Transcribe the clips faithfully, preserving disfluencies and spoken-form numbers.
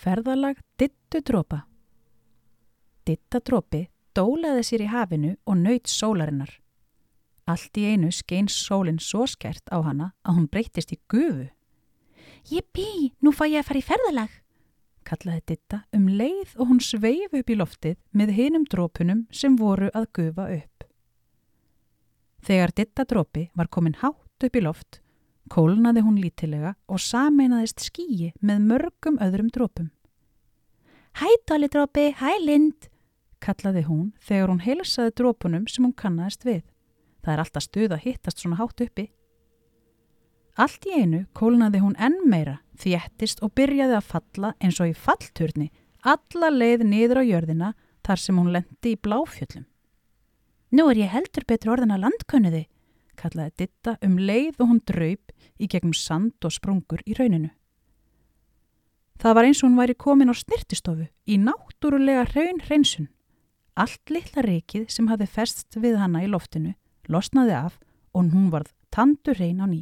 Ferðalag Diddu dropa. Didda dropi dólaði sér í hafinu og naut sólarinnar. Allt í einu skein sólin svo skært á hana að hún breyttist í gufu. Jippi, nú fæ ég að fara í ferðalag, kallaði Didda um leið og hún sveif upp í loftið með hinum dropunum sem voru að gufa upp. Þegar Didda dropi var komin hátt upp í loft, kólnaði hún lítilega og sameinaðist skýi með mörgum öðrum dropum. Hæ Dolly dropi, hæ Lind, kallaði hún þegar hún heilsaði dropunum sem hún kannaðist við. Það er alltaf stuð að hittast svona hátt uppi. Allt í einu kólnaði hún enn meira, þéttist og byrjaði að falla eins og í fallturni, alla leið niður á jörðina þar sem hún lenti í Bláfjöllum. Nú er ég heldur betur orðin að landkönnuði, kallaði Didda um leið og hún draup í gegnum sand og sprungur í hrauninu. Það var eins og hún væri komin á snirtistofu í náttúrulega hraun hreinsun. Allt litla rykið sem hafði fest við hana í loftinu losnaði af og hún varð tandurhrein á ný.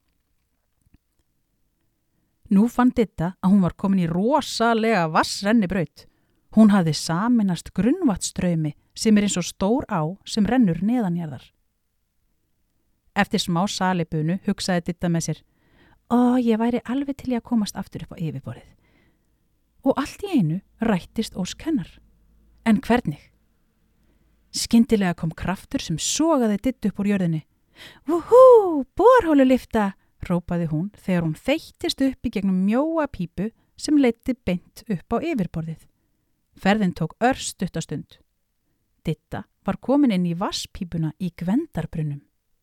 Nú fann Didda að hún var komin í rosalega vassrennibraut. Hún hafði sameinast grunnvatnsstraumi sem er eins og stór á sem rennur neðanjarðar. Eftir smá salibunu hugsaði Didda með sér, ó, ég væri alveg til að komast aftur upp á yfirborðið. Og allt í einu rættist ósk hennar. En hvernig? Skyndilega kom kraftur sem sogaði Diddu upp úr jörðinni. Vúhú, borhólulifta, hrópaði hún þegar hún þeyttist upp í gegnum mjóa pípu sem leiddi beint upp á yfirborðið. Ferðin tók örstuttastund. Didda var komin inn í vasspípuna í Gvendarbrunnum.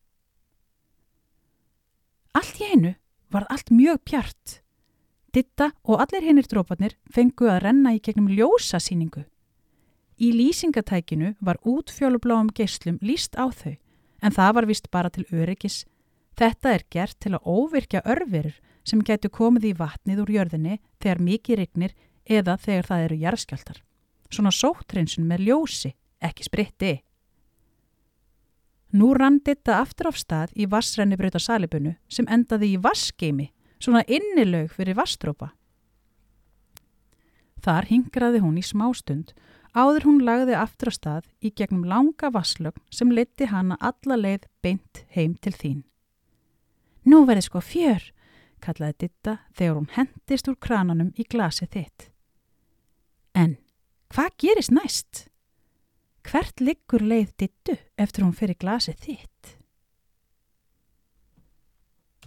Allt í einu varð allt mjög bjart. Didda og allir hinir droparnir fengu að renna í gegnum ljósasýningu. Í lýsingatækinu var útfjólubláum geislum lýst á þau, en það var vist bara til öryggis. Þetta er gert til að óvirkja örverur sem gætu komið í vatnið úr jörðinni þegar mikið rignir eða þegar það eru jarðskjálftar. Svona sótthreinsun með ljósi, ekki spritti. Nú rann Didda aftur af stað í vassrennibraut á salibunu sem endaði í vassgeimi, svona innilaug fyrir vassdropa. Þar hingraði hún í smástund áður hún lagði aftur á stað í gegnum langa vasslögn sem leiddi hana alla leið beint heim til þín. Nú verði sko fjör, kallaði Didda þegar hún hendist úr krananum í glasið þitt. En hvað gerist næst? Hvert liggur leið Diddu eftir hún fer í glasið þitt?